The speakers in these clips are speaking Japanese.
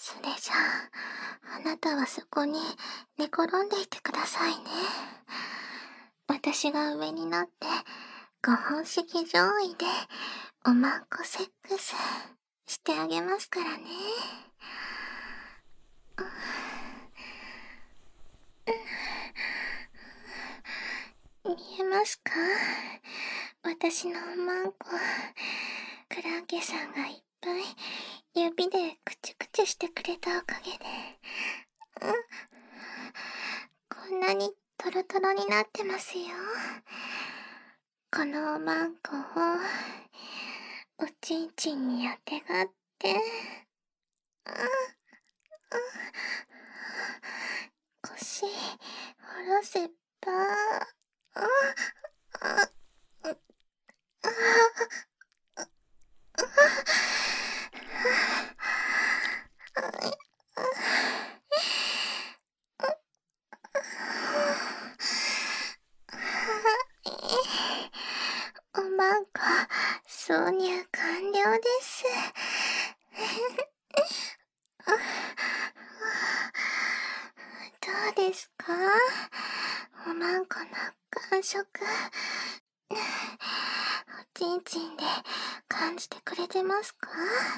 それじゃあ、あなたはそこに寝転んでいてくださいね。私が上になって、5本式上位でおまんこセックスしてあげますからね。見えますか？私のおまんこ、クランケさんがいっぱい指でクチュクチュしてくれたおかげで、こんなにトロトロになってますよ。このおまんこをおちんちんにあてがって、腰下ろせば、おまんこ挿入完了です。どうですか？おまんこの感触、おちんちんで感じてくれてますか？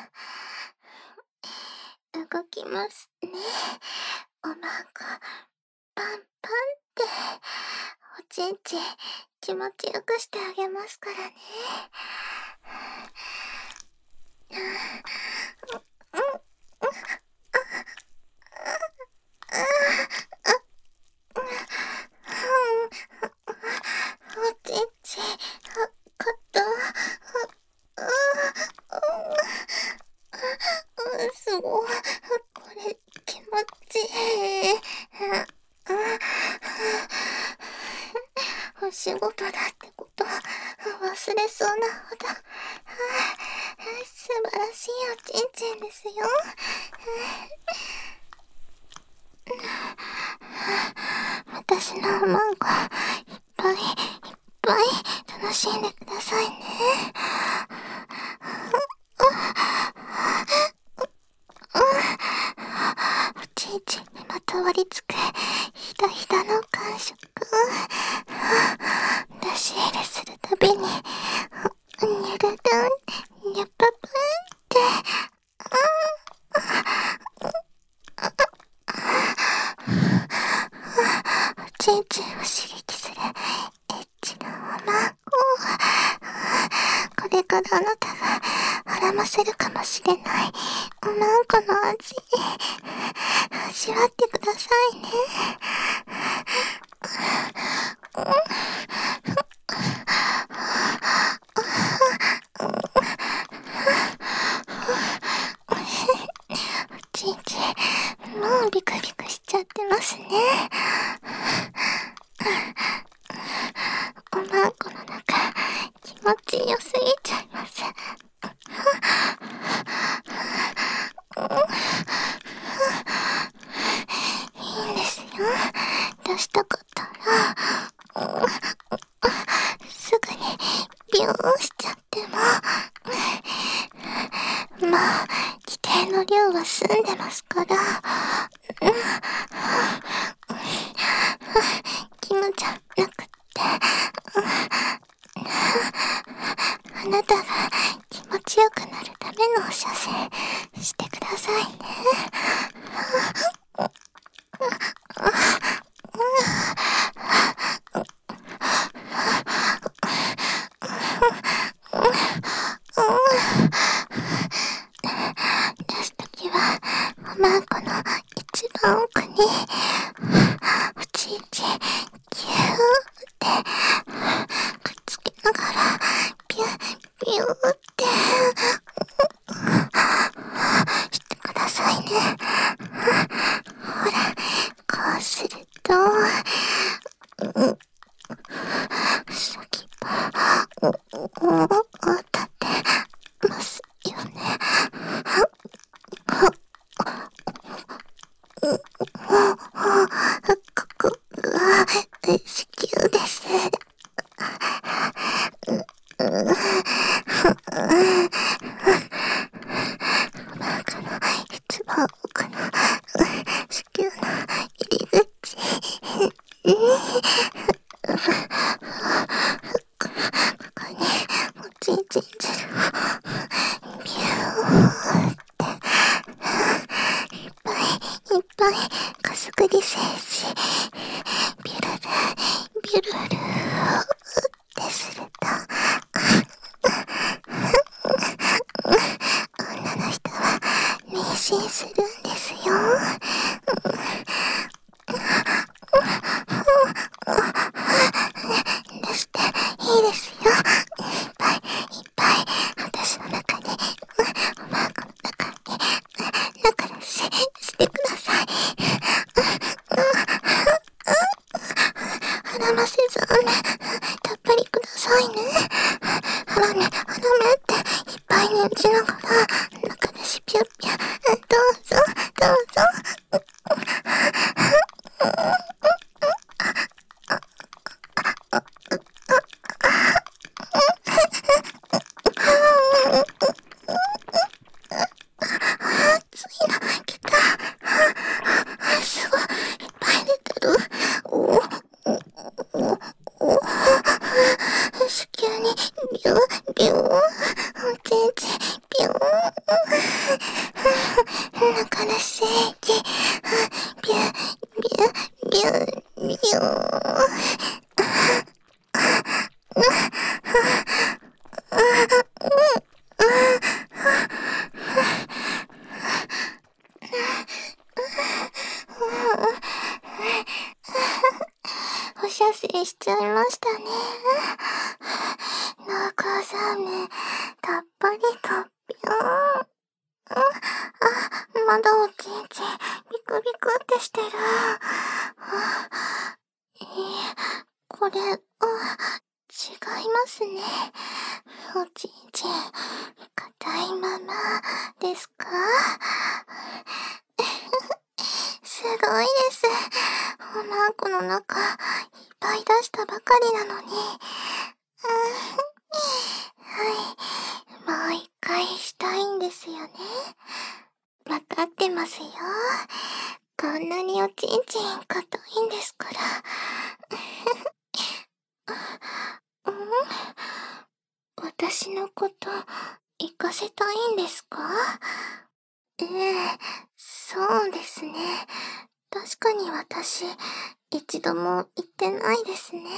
動きますね。おまんこパンパンっておちんちん気持ちよくしてあげますからね。おちんちんこと、すごい、これ気持ちいい。お仕事だってこと忘れそうなほど、素晴らしいおちんちんですよ。私のおまんこいっぱいいっぱい楽しんでくださいね。おちんちんにまとわりつくひだひだの感触、出し入れするたびにニュルルンニャパパンっておちんちんを刺激するエッチなおまんこ。これからあなたが孕ませるかもしれないおまんこの味わってくださいね。おちんちんもうビクビクしちゃってますね。おまんこの中気持ちよすぎちゃいます。いいんですよ。出したかったらすぐにビューンしちゃっても、もう規定の量は済んでますから。キムじゃなくって、あなたが気持ちよくなるためのお射精してくださいね。出すときはおまんこの一番奥におちんちんギューってくっつけながらビュッビューってしてくださいね。ほら、こうすると先っぽ立ってますよね。 信するんですよ。出していいですよ。いっぱいいっぱい私の中に、おまんこの中に中出ししてください。腹ませずたっぷりくださいね。腹めっていっぱいに打ちながら中出しピュッピュッ、どうぞどうぞ。ついな、来た。すごい、いっぱい出てる。お子宮にビュービュー、おちんちビュー、中出し液ビュービュービュービュー。お射精しちゃいましたね。中ザメたっぷりとビューン。まだおちんちビクビクってしてる。これ、違いますね。おちんち硬いままですか？すごいです。おまんこの中いっぱい出したばかりなのに。はい、もう一回したいんですよね。わかってますよ。こんなにおちんちん硬いんですから。私のこと行かせたいんですか？そうですね。確かに私、一度も言ってないですね。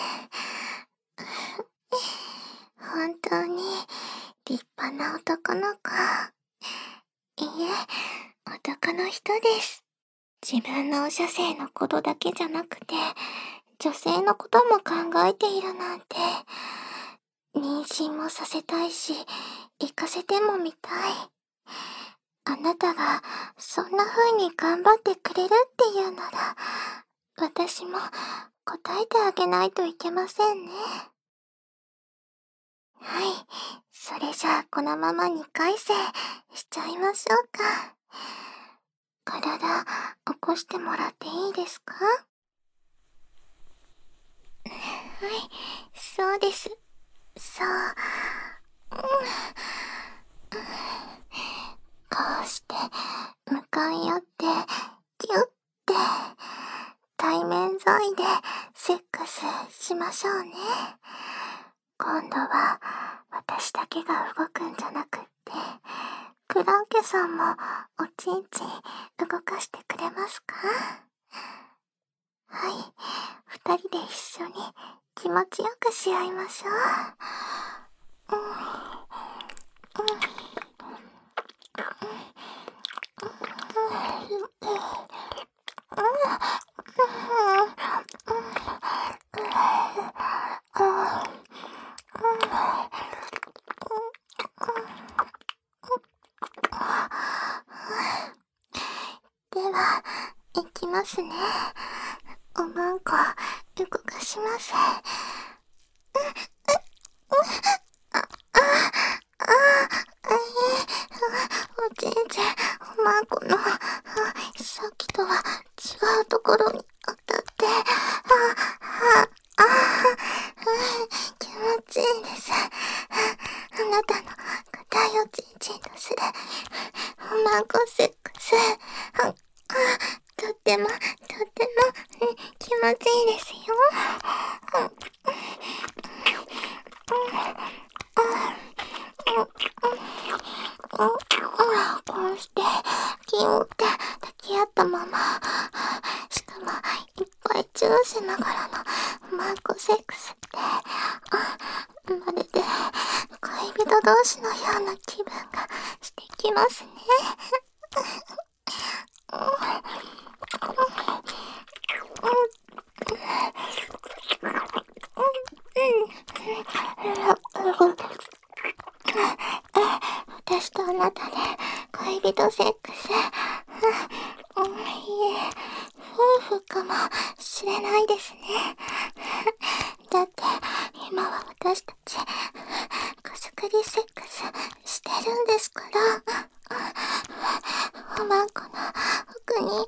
本当に立派な男の子。いいえ、男の人です。自分のお射精のことだけじゃなくて、女性のことも考えているなんて。妊娠もさせたいし、行かせてもみたい。あなたがそんな風に頑張ってくれるっていうなら、私も答えてあげないといけませんね。はい、それじゃあこのまま2回戦しちゃいましょうか。体起こしてもらっていいですか？はい、そうです。そう。こうして向かい合ってギュッて対面沿いでセックスしましょうね。今度は私だけが動くんじゃなくって、クランケさんもおちんちん動かしてくれますか？はい、二人で一緒に気持ちよくし合いましょう。では、いきますね。おまんこ、動かします。おちんちん、おまんこの、さっきとは違うところに当たって、気持ちいいです。あなたの硬いおちんちんとする、おまんこセックス。とっても、気持ちいいですよ。こうして気をって抱き合ったまま、しかもいっぱいチューしながらのマンコセックスって、まるで恋人同士のような気分がしてきますね。 恋人セックス。いえ、夫婦かもしれないですね。だって、今は私たち、こすくりセックスしてるんですから。おまんこの奥に、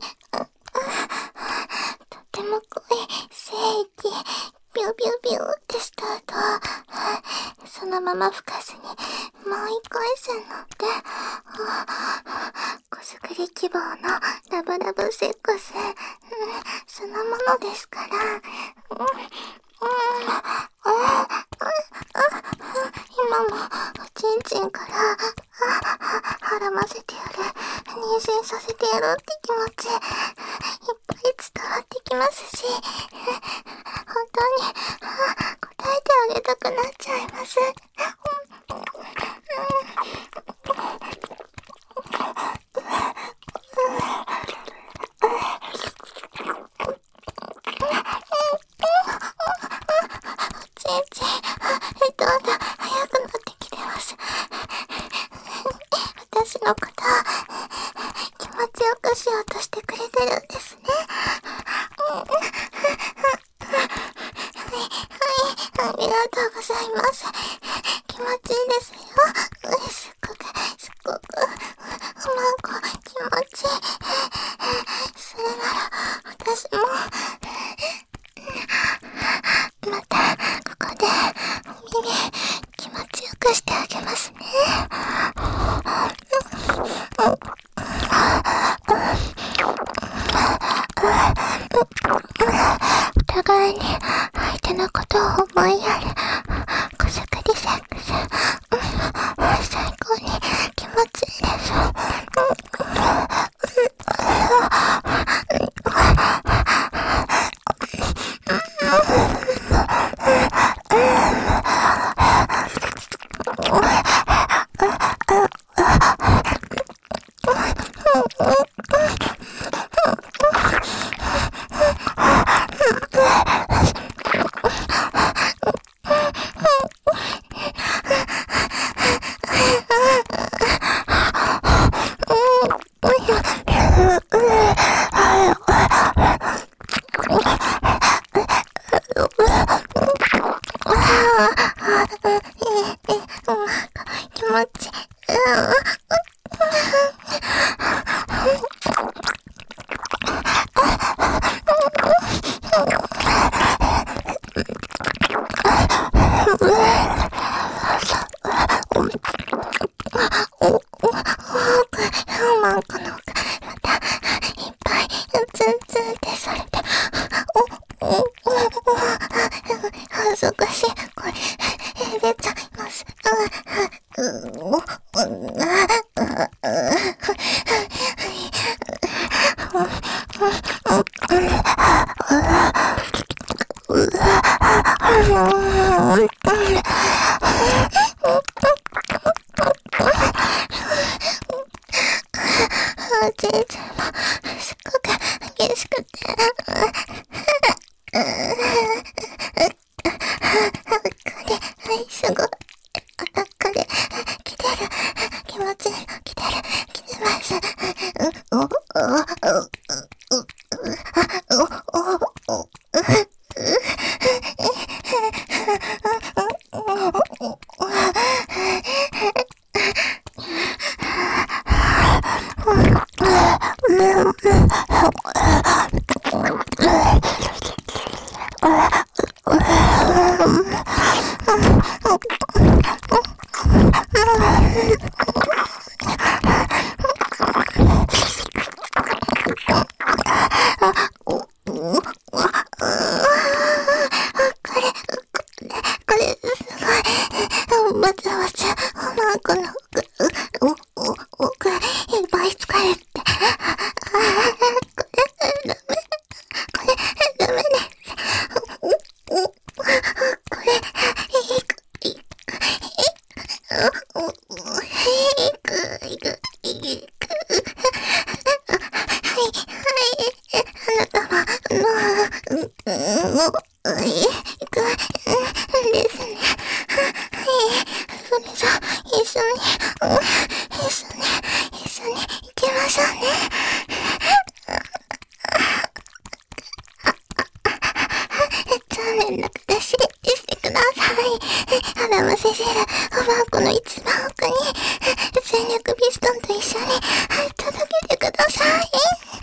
とても濃い精液、ビュビュビューってした後、そのまま吹かずに、もう一回戦乗って、こすくり希望のラブラブセックス、そのものですから。今もおちんちんからはらませてやる、妊娠させてやるって気持ちいっぱい伝わってきますし、本当に答えてあげたくなっちゃいます。どんどん早くなってきてます。私のこと気持ちよくしようとしてくれてるんですね。ありがとうございます。気持ちいいですよ。すっごくおまんこ気持ちいい。それなら私もまたここで耳気持ちよくしてあげますね。お互いに相手のことを思いやるこすくりセックス、最高に気持ちいいでしょ。気持ちまんこのまたいっぱいツンツンってされて、恥ずかしい。これ出ちゃいます。おじいちゃんもすごく激しくて、すごい来てる、気持ちいいの来てます。わざわざマークの奥いっぱい使えって。これダメです。これあなたはですね。それじゃ一緒にそうね。連絡出してください。アラムセセラ、おばあこの一番奥に、戦略ピストンと一緒に届けてください。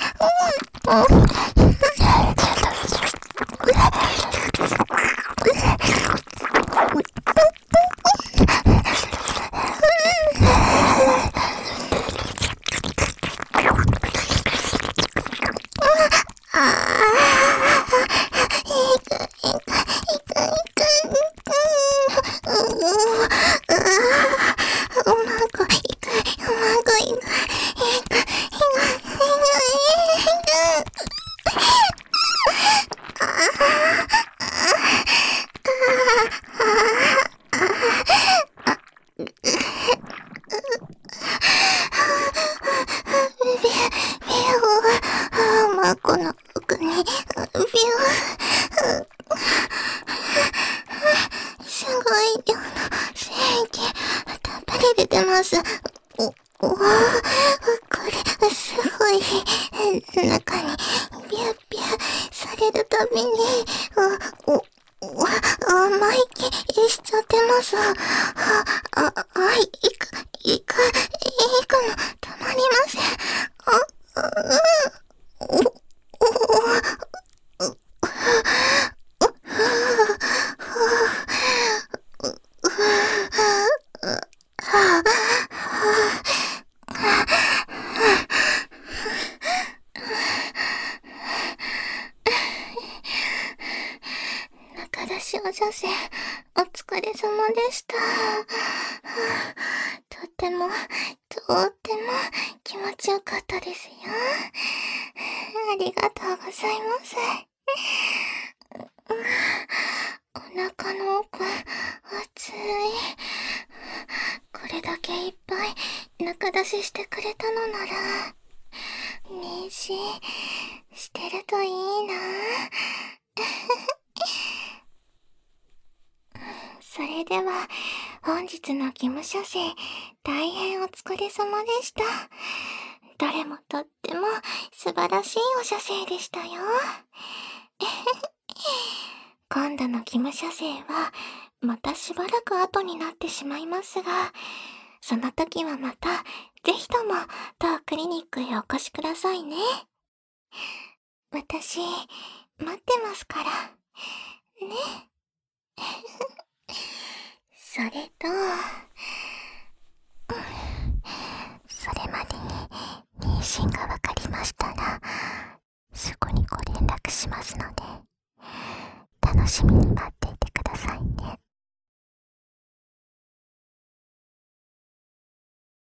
この奥に、すごい量の精液、たっぷり出てます。これ、すごい、中に、ビュービューされるたびに、甘い気しちゃってます。いくの、たまりません。中出しお女性、お疲れ様でした。とっても気持ちよかったですよ。ありがとうございます。お腹の奥、熱い。これだけいっぱい中出ししてくれたのなら、妊娠してるといいな。それでは、本日の義務処世、大変お疲れ様でした。どれもとっても素晴らしいお処世でしたよ。今度の義務処世は、またしばらく後になってしまいますが、その時はまた、ぜひとも当クリニックへお越しくださいね。私、待ってますから。ね。それと、それまでに妊娠がわかりましたら、すぐにご連絡しますので、楽しみに待って